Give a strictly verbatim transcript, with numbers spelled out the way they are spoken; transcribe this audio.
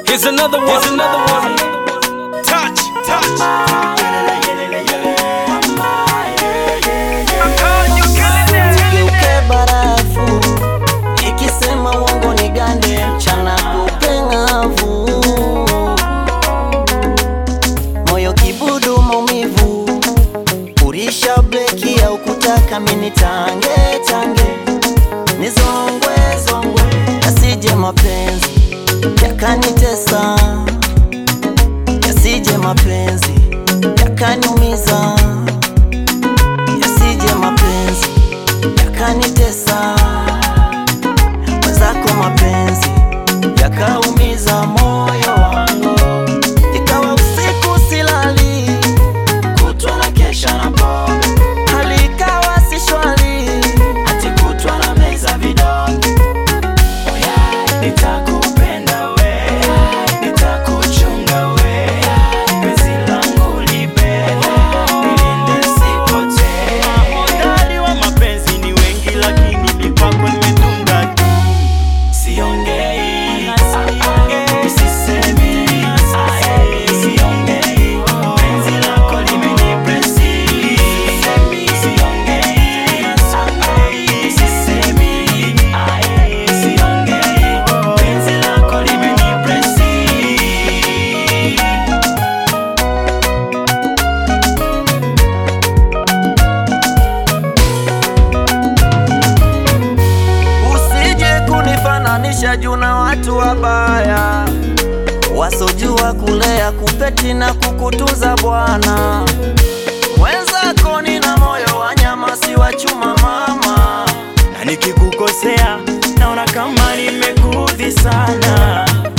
Here's another one. Here's another one. Touch, touch. Geuke barafu, ikisema uongo ni gande, mchana kupengavu. Moyo kibudu maumivu, urisha bleki au kutaka mini tange tange. Nizongwe zongwe, yasije mapenzi yakanitesa, yasije mapenzi yakaniumiza, yasije mapenzi yakanitesa, wenzako mapenzi yakaumiza moyo wangu. Ikawa usiku silali, kutwa na kesha na pombe, hali ikawa si shwari, ati kutwa na meza vidonge. Oh yeah, nitakupenda we, nitakuchunga we, penzi langu libele, nilinde sipotee. Hodari wa mapenzi ni wengi, lakini mipako nimetunga tu. Siongei, Usisemi, siongei, penzi lako limenipresi. Siongei, sisemi, siongei, penzi lako limenipresi. Usije kunifananisha juu na watu wabaya, wasojua kulea, kupeti na kukutunza bwana. Mwenzako nina moyo wa nyama, si wa chuma mama. na nikikukosea naona kama nimekudhi sana.